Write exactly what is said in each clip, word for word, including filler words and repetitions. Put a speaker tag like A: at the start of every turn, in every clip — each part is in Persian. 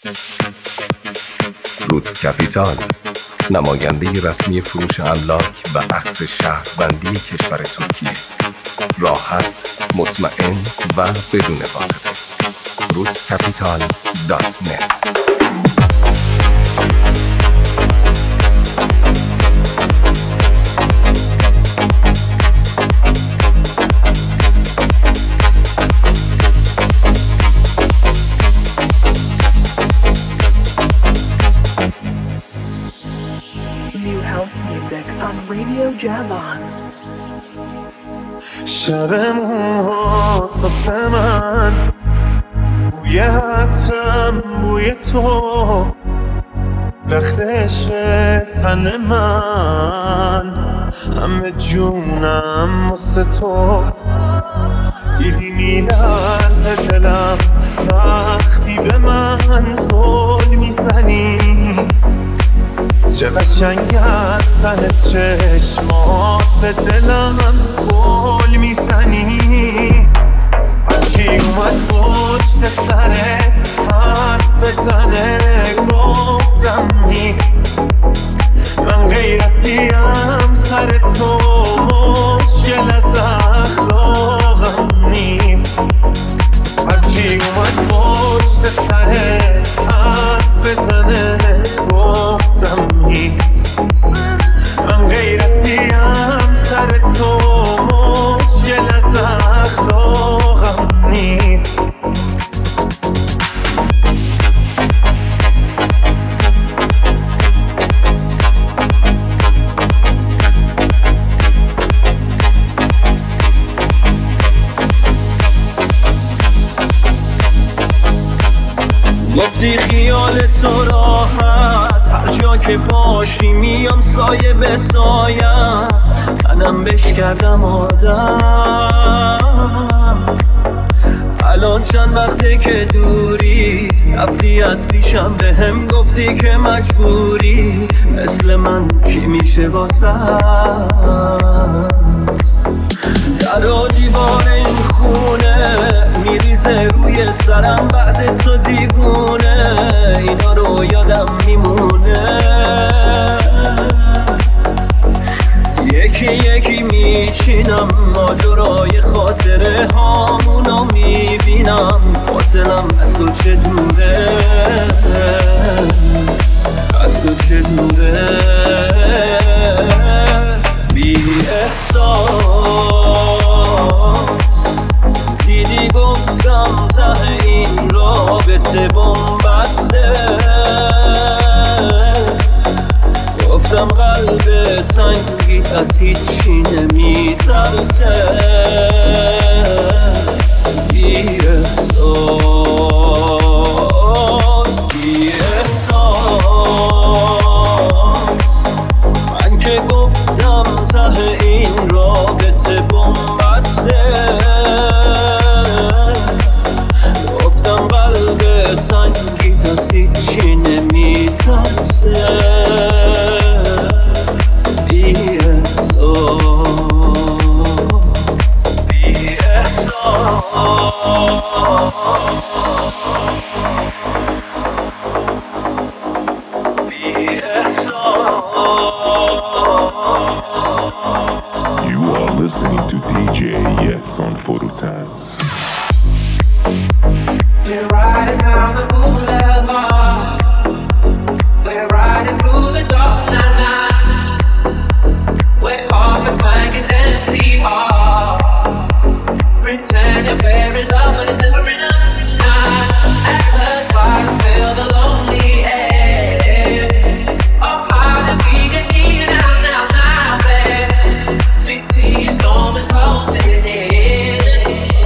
A: روتس کپیتال، نماینده رسمی فروش املاک و عکس شهروندی کشور ترکیه. راحت، مطمئن و بدون واسطه. روتس کپیتال دات نت.
B: Music on Radio Javan.
C: شب موهات واسه من بوی عطرم بوی تو رختش تن من همه جونم واسه تو دیدی میلرزه دلم وقتی به من زل میزنی چه قشنگ از ته چشمات به دلم گل میزنی هرکی اومد پشت سرت حرف بزنه گفتم نیست من غیرتیم سر تو مشکل از اخلاقم نیست هرکی اومد پشت سرت حرف بزنه گفتم نیست من غیرتیم سر تو مشکل از اخلاقم نیست
D: گفتی خیال تو راحت هر جا که باشی میام سایه به سایت منم بش کردم آدم الان چند وقته که دوری رفتی از پیشم به هم گفتی که مجبوری مثل من کی میشه واسه در و دیوار این خونه میریزه روی سرم بعد تو دیوونه اینا رو یادم میمونه یکی یکی میچینم ماجرای خاطره هامونو میبینم فاصلم از تو چه دوره از تو چه دوره بی احساس دیدی گفتم ته این رابطه بنبسته گفتم قلب سنگیت از هیچی نمیترسه بی احساس بی احساس من که گفتم ته این رابطه بنبسته گفتم قلب سنگیت از هیچی نمیترسه بی احساس بی احساس.
E: You are listening to D J Yetz on Forutan.
F: We're riding down the boulevard. We're riding through the dark night. We're off and flanking empty heart. Pretending we're in love, but it's never enough. At first, I can feel the lonely air of how that we get here now, now, now, babe. We see a storm is closing in.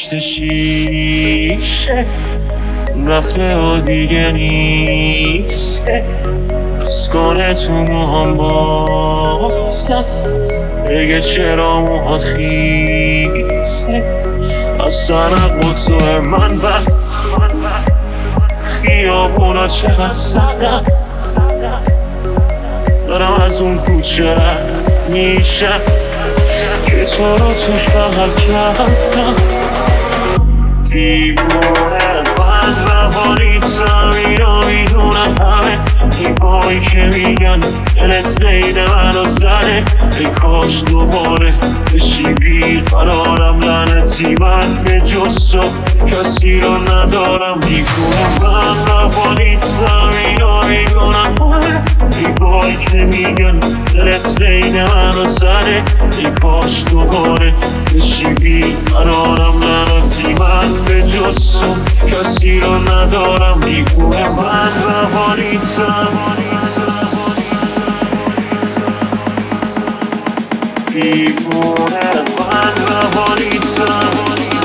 C: پشت شیشه رفته و دیگه نیسته بس کنه تو موهام بازم بگه چرا موهات خیسته از سرق و تو من وقت خیابونا چقدر سختم دارم از اون کوچه میشم که تو رو توش بغل کردم دیوونه من روانیتم اینو میدونم همه دیوایی که میگن دلت بین من و زنه ای کاش دوباره بشی بیقرارم لعنتی من به جز تو کسی رو ندارم دیوونه من روانیتم اینو میدونم همه دیوایی که میگن دلت بین من و زنه ای کاش دوباره بشی بیقرارم لعنتی من به جز تو کسی رو ندارم دیوونه من روانیتم دیوونه من روانیتم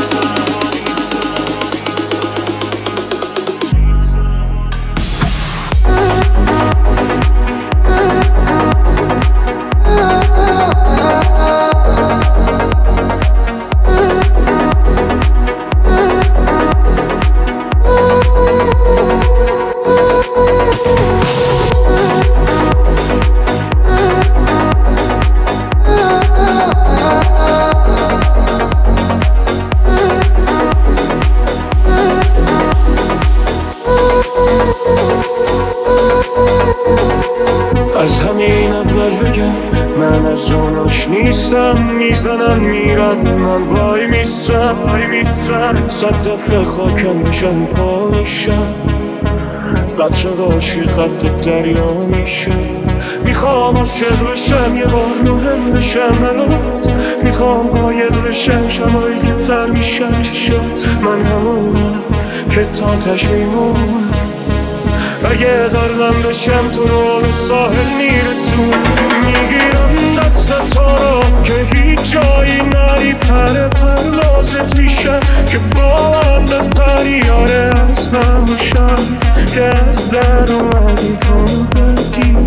C: از همین اول بگم من از اوناش نیستم میزنن میرن من وای میستم صد دفعه خاکم بشن پا میشم قطره باشی قد دریا میشه میخوام عاشق بشم یه بار مهم بشم برات میخوام قایق بشم شمایی که تر میشم چی شد من همونم که تاتش میمونم اگه غرقم بشم تو رو به ساحل میرسون میگیرم دست تو رو که هیچ جایی نری پر پروازت میشم که با هم به پریاره از من باشم که از در اومدی هم بگیرم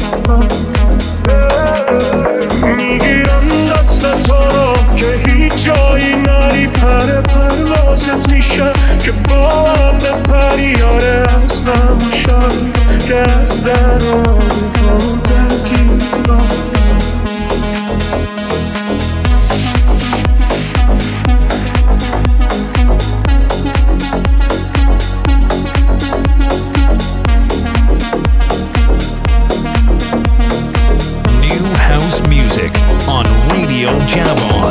C: میگیرم دست تو رو که هیچ جایی نری پر پروازت میشم که با هم به پریاره از من باشم که از در اومدی هم بگیرم
G: on Radio Javon.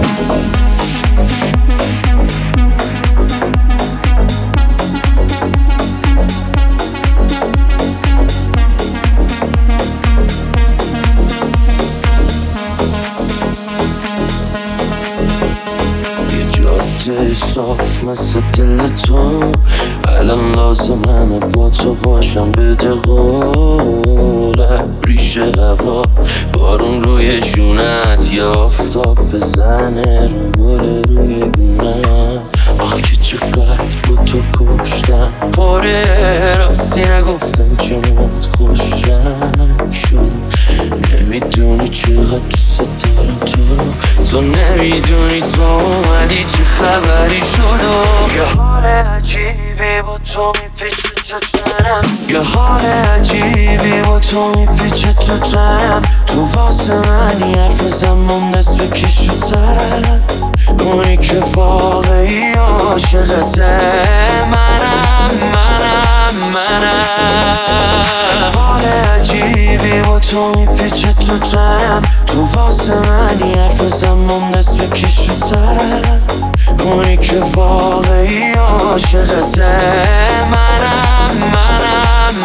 H: صاف مثل دل تو الان لازم همه با تو باشم بده قوله ریشه هوا بارون روی شونت یا آفتاب بزنه رو گل روی گونت آخ که چقدر با تو کشتم پاره راستی نگفتم چمت خوشم شد نمیدونی چقدر دوست دارم تو تو نمیدونی تو اومدی چه خبری شد یه حال عجیبی با تو میپیچه تو تنم یه حال عجیبی با تو میپیچه تو تنم تو واسه منی حرف زمان دست بکش رو سرم اونی که واقعی عاشقته منم منم منم حال عجیبی با تو میپیچه تو تنم تو واسه منی حرف زمان دست بکش رو سرم اونی که واقعی عاشقته منم منم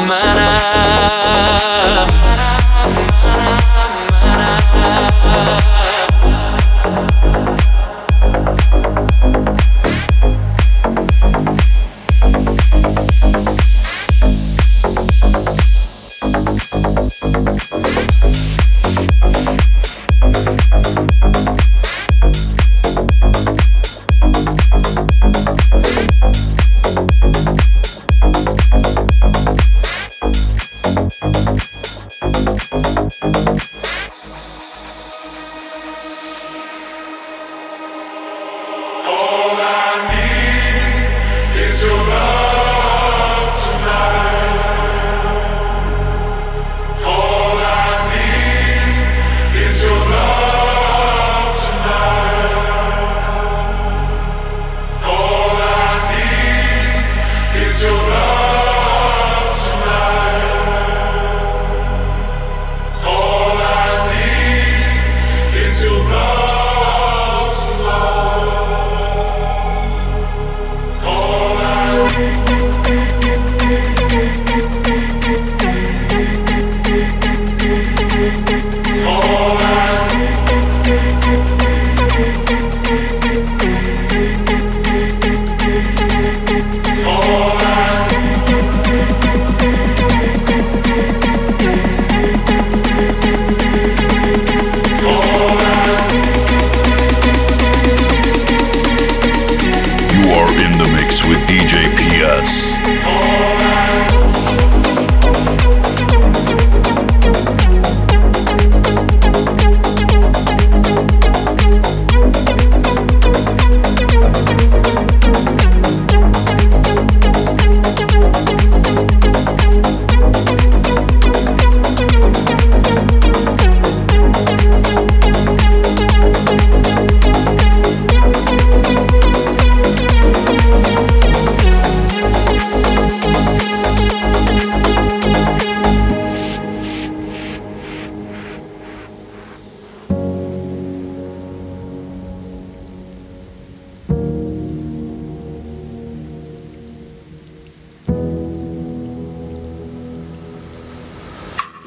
H: منم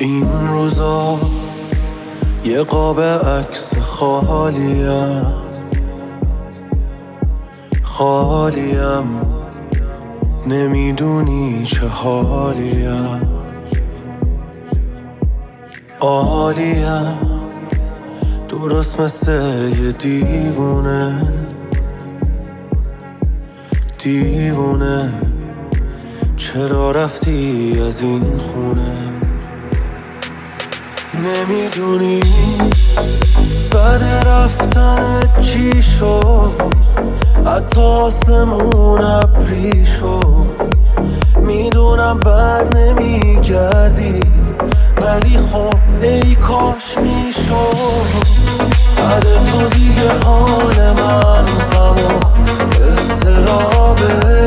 C: این روزا یه قاب عکس خالیم خالیم نمیدونی چه حالیم عالیم درست مثل یه دیوونه دیوونه چرا رفتی از این خونه نمیدونی بعد رفتن چی شد حتی آسمون ابری شد میدونم بر نمیگردی ولی خب ای کاش میشد بعد تو دیگه حال من همون اضطرابه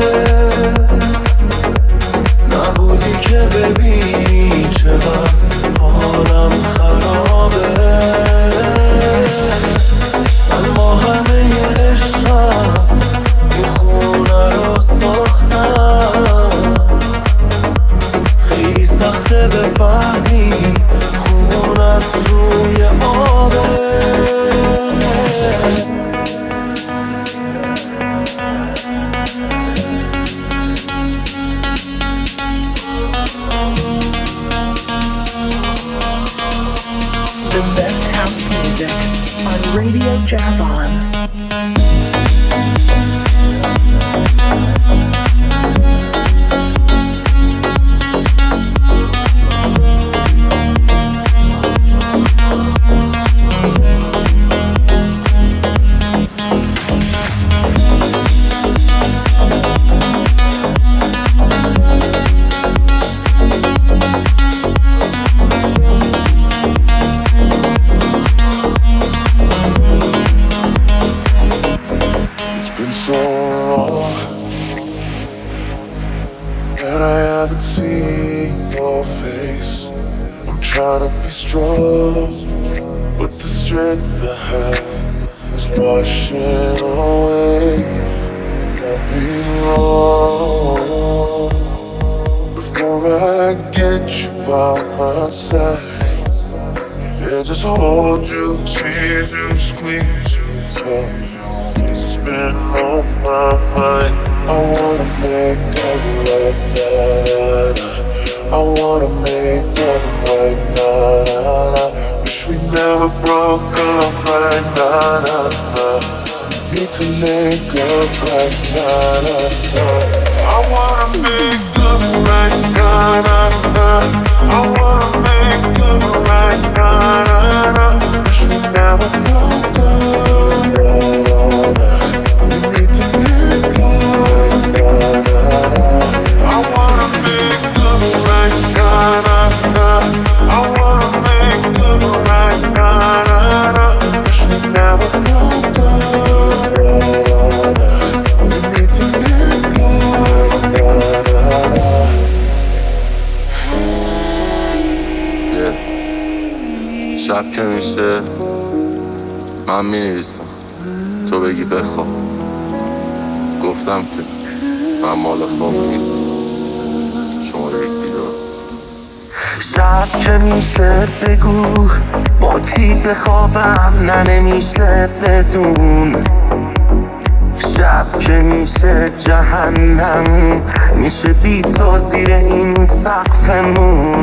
C: نبودی که ببینی چقدر حالم خرابه اما همه عشقم این خونه رو ساختم خیلی سخته بفهمی خونت روی آبه
B: The best house music on Radio Javon.
C: Strong, but the strength I have is washing away. I've been wrong before I get you by my side. Yeah, just hold you, tease you, squeeze you, tell you it's been on my mind. I wanna make up right now. I wanna make up right now, nah, nah. Wish we never broke up right now, nah, nah. Need to make up right now, nah, nah. I wanna make up right now, nah, nah. I wanna make up right now, nah, nah. Wish we never broke up, nah, nah, nah. We need to make up right now, nah, nah. I wanna make up right now, nah, nah. I wanna make up right now, nah, nah. Wish we never broke up, nah, nah, nah. We need to make up right now, nah, nah. Yeah. شب که میشه من مینویسم تو بگی بخواب گفتم که من مال خواب نیست شماره یک بیدار شب که میشه بگو با کی بخوابم نه نمیشه بدون شب که میشه جهنم میشه بی تو زیر این سقفمون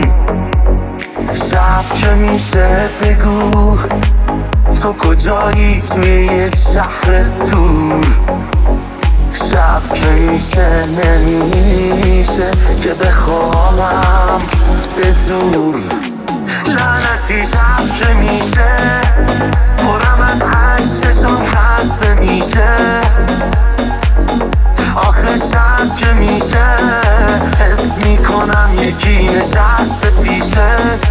C: شب که میشه بگو تو کجایی توی یه شهر دور شب که میشه نمیشه که بخوابم به زور لعنتی شب که میشه پرم از عشق چشم خسته میشه آخه شب که میشه حس میکنم یکی نشسته پیشه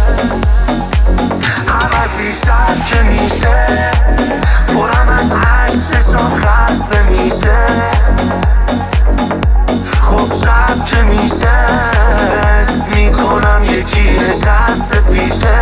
C: عوضی شب که میشه پرم از عشق چشم خسته میشه خب شب که میشه حس میکنم یکی نشسته پیشه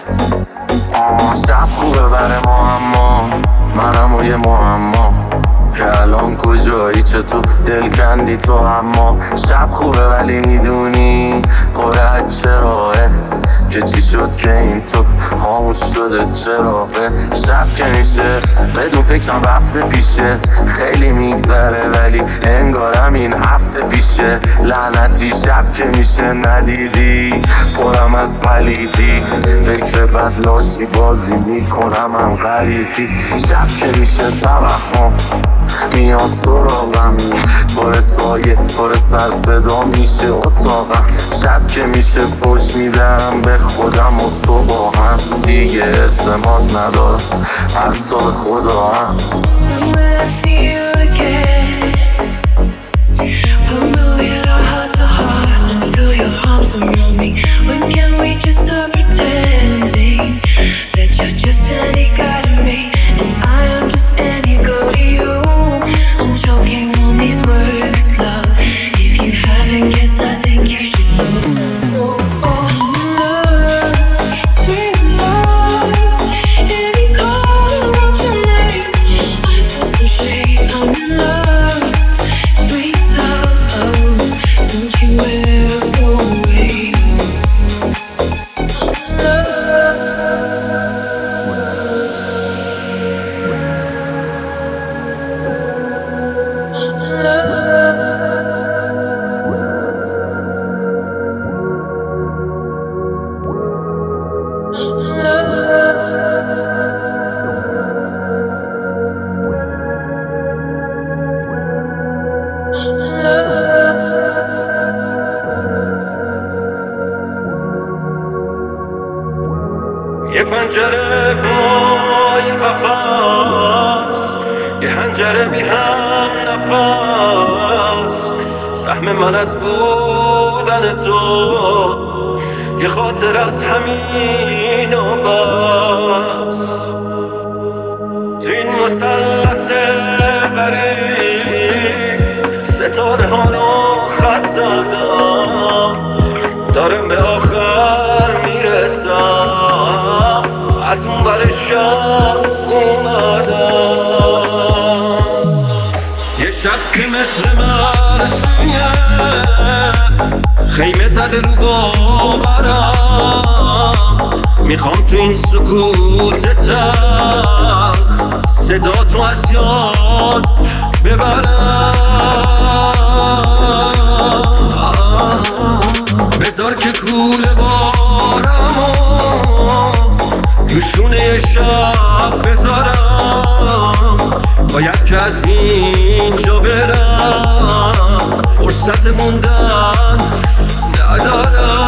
C: آه شب خوبه بره ما اما منم و یه معما
H: که الان کجایی، چطور دل کندی تو؟ اما شب خوبه ولی میدونی قرعت چراه که چی شد که این تو خاموش شده چراغه. شب که میشه بدون فکرم رفته پیشه، خیلی میگذره ولی انگارم این هفته پیشه. لعنتی شب که میشه ندیدی پرم از پلیدی، فکر بد لاشی بازی میکنم هم غریبی. شب که میشه توهم میان سراغم، پر سایه پر سر صدا میشه اتاقم. شب که میشه فوش میدم به خودم و تو با هم دیگه اعتماد ندارم حتی به خدا هم.
C: یه پنجره با یه قفص، یه حنجره بی هم نفس. سهم من از بودن تو یه خاطر از همین و بس. تو این مثلث غریب ستاره ها رو خط زدم، دارم به آخر میرسم، از اون بر شب اومدم. یه شب که مثل مرسیه خیمه زده رو باورم، میخوام تو این سکوت تلخ صدا تو از یاد ببرم. بذار که کوله بارمو دوشونه شب بذارم، باید که از اینجا برم، فرصت موندن ندارم.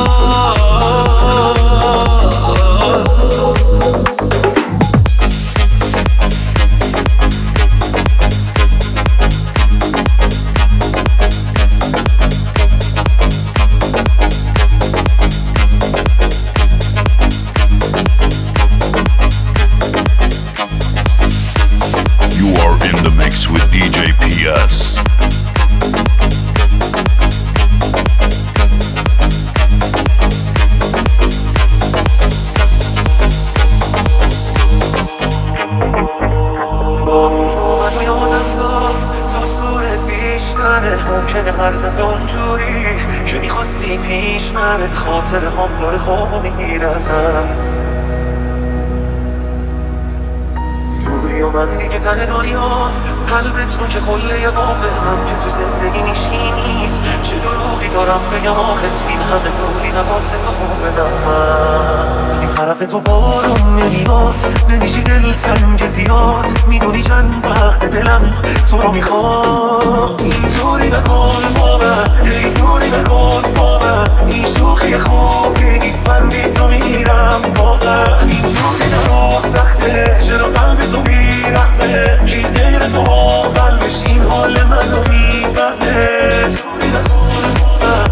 E: With D J P S.
C: ممکنه هر دفعه اونجوری که میخواستی پیش نره، خاطر هم داره خواب میرزم. توی و من دیگه ته دنیا، قلبت رو که کله واقعم که تو زندگی نیشکی نیست. چه دروغی دارم بگم آخه این همه دوری نواسه تو بدم. من این طرف تو بارم نمیاد، نمیشی دل تنگ زیاد، میدونی چند وقت دلم تو رو میخواد. اینجوری نکن با من، اینجوری نکن با من، این شوخی خوبی نیست، من بی تو میرم واقعا. اینجوری نکن سخته، چرا قلب تو بیرحمه، کی غیر تو قلبش این حال منو میفهمه. اینجوری نکن با من.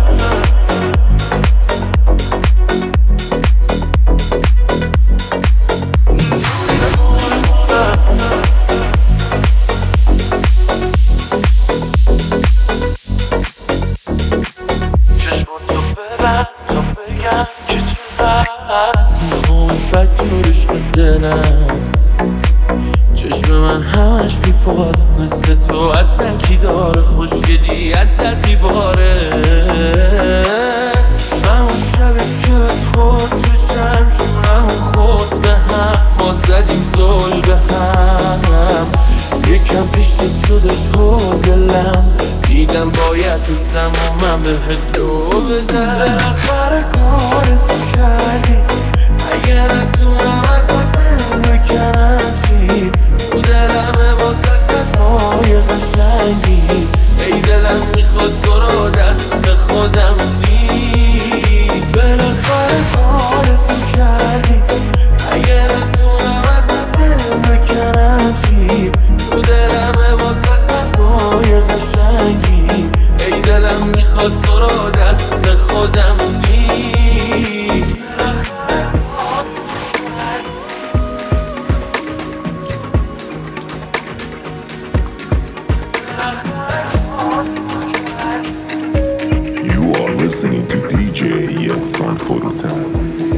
H: چشم من همش بیپاده مثل تو اصلا کی داره خوشگلی ازت بیباره همون شبی که بهت خورد تو شمشونم خورد به هم ما زدیم زل به هم یکم پیشت شدش هو دلم دیدم باید تو سمومم بهت رو بدم بالاخره کارتو کردی اگه نتونم ازت بکنم توی تو دلمه واسه تفای قشنگی ای دلم میخواد تو رو دست خودم نی بالاخره کارتو کردی اگه نتونم ازت بکنم توی تو دلمه واسه تفای قشنگی ای دلم میخواد تو رو دست خودم نی
E: Listening to دی جی احسان فروتن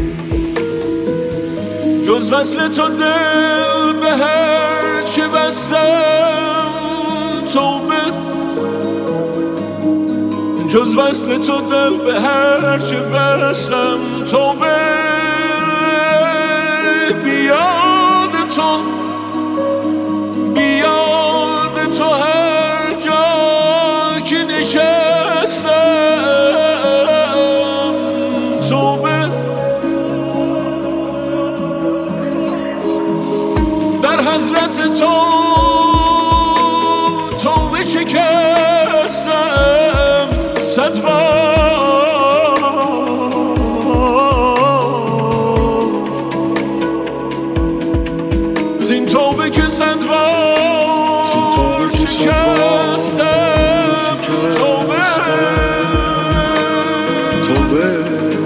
C: جز وصل تو دل به هر چه بستم توبه جز وصل تو دل به هر چه بستم توبه بیاد تو بیاد تو هر جا که نشستم حضرت تو توبه شکستم صد بار زین توبه که صد بار شکستم توبه توبه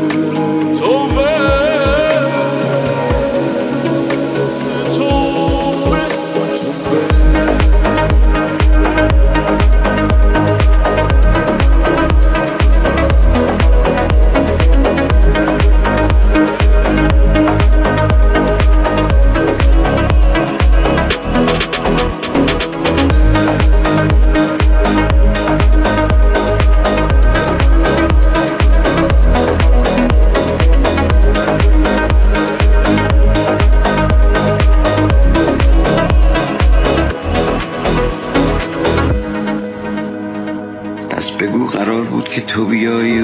I: بگو قرار بود که تو بیایی و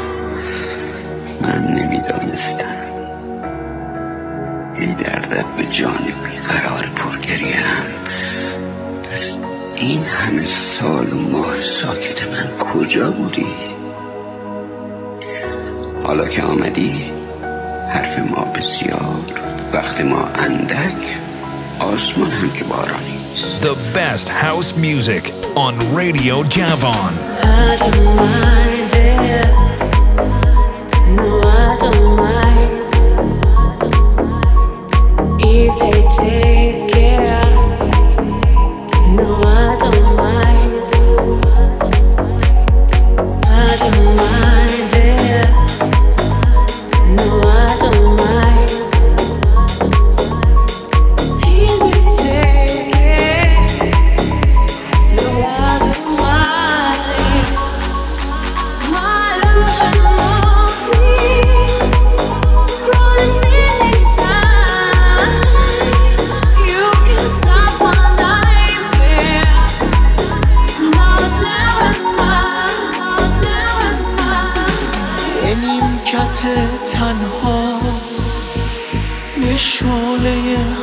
I: من نمیدانستم این دردت به جان بیقرار پرگریم پس این همه سال و ماه ساکت من کجا بودی؟ حالا که آمدی حرف ما بسیار وقت ما اندک آسمان هم که بارانی.
G: The best house music on Radio Javon.
J: I don't mind it. No, I don't mind. If they take care of it. No, I don't mind. I don't mind it. No, I don't mind. If they take it. No, I don't mind. My illusion of me from the city side. You can stop my nightmare. Now it's never mine. Now it's never mine.
K: یه نیمکت تنها یه شعله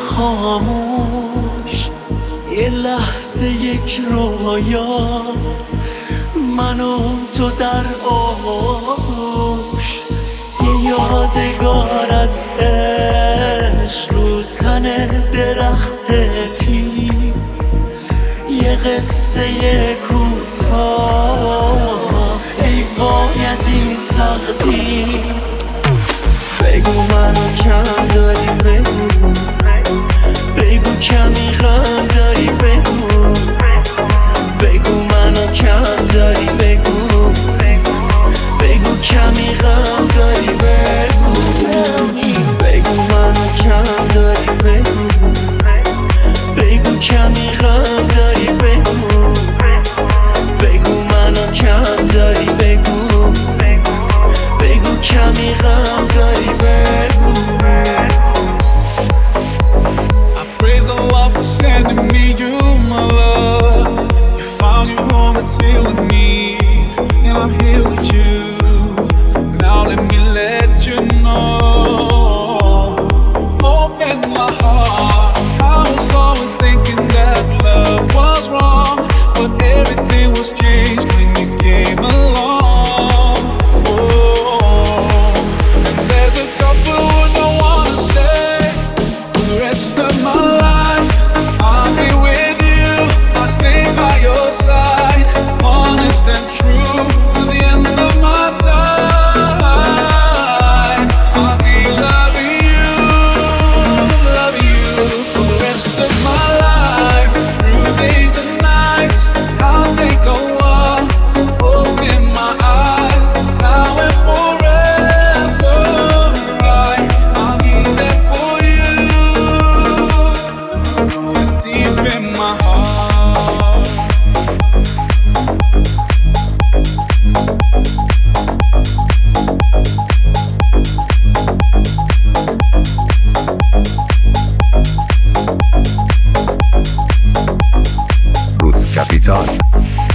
K: خاموش یه لحظه یک رویا من و تو در آغوش یه یادگار از عشق رو تن درخت پیر یه قصه کوتاه ای وای از این تقدیر بگو منو کم داری بگو بگو کمی غم داری بگو بگو منو کم داری بگو بگو کمی غم داری بگو بگو منو کم داری بگو بگو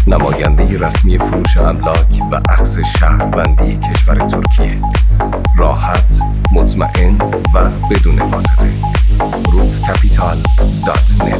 A: نماینده رسمی فروش املاک و اخذ شهروندی کشور ترکیه. راحت، مطمئن و بدون واسطه. روتس کپیتال دات نت